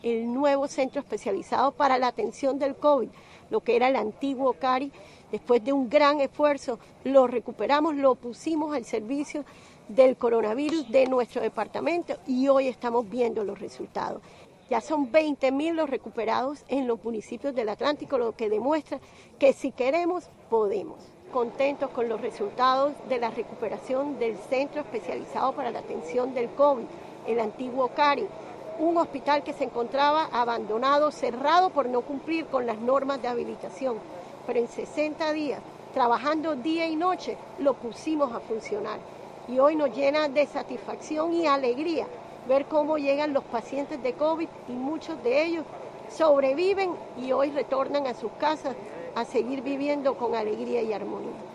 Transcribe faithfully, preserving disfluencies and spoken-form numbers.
el nuevo centro especializado para la atención del COVID, lo que era el antiguo CARI. Después de un gran esfuerzo, lo recuperamos, lo pusimos al servicio del coronavirus de nuestro departamento y hoy estamos viendo los resultados. Ya son veinte mil los recuperados en los municipios del Atlántico, lo que demuestra que si queremos, podemos. Contentos con los resultados de la recuperación del Centro Especializado para la Atención del COVID, el antiguo CARI, un hospital que se encontraba abandonado, cerrado por no cumplir con las normas de habilitación, pero en sesenta días, trabajando día y noche, lo pusimos a funcionar. Y hoy nos llena de satisfacción y alegría ver cómo llegan los pacientes de COVID y muchos de ellos sobreviven y hoy retornan a sus casas a seguir viviendo con alegría y armonía.